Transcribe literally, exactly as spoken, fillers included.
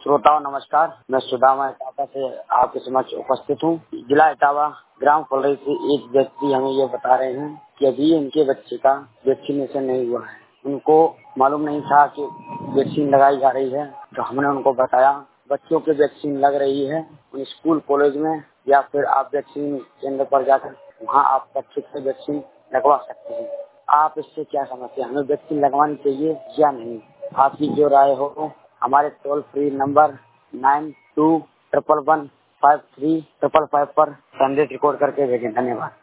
श्रोताओं नमस्कार, मैं सुदामा इटावा से आपके समक्ष उपस्थित हूँ। जिला इटावा ग्राम फुलरई से एक व्यक्ति हमें ये बता रहे हैं कि अभी उनके बच्चे का वैक्सीनेशन नहीं हुआ है। उनको मालूम नहीं था कि वैक्सीन लगाई जा रही है, तो हमने उनको बताया बच्चों की वैक्सीन लग रही है उन स्कूल कॉलेज में, या फिर आप वैक्सीन केंद्र पर जाकर वहाँ आप बच्चे से वैक्सीन लगवा सकते हैं। आप इससे क्या समझते हैं, हमें वैक्सीन लगवानी चाहिए या नहीं? आपकी जो राय हो हमारे toll free number nine two triple one five three triple five पर संदेश रिकॉर्ड करके भेजें। धन्यवाद।